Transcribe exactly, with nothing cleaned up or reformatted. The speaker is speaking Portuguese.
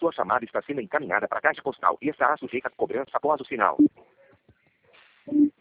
Sua chamada está sendo encaminhada para a caixa postal e estará sujeita a cobrança após o sinal.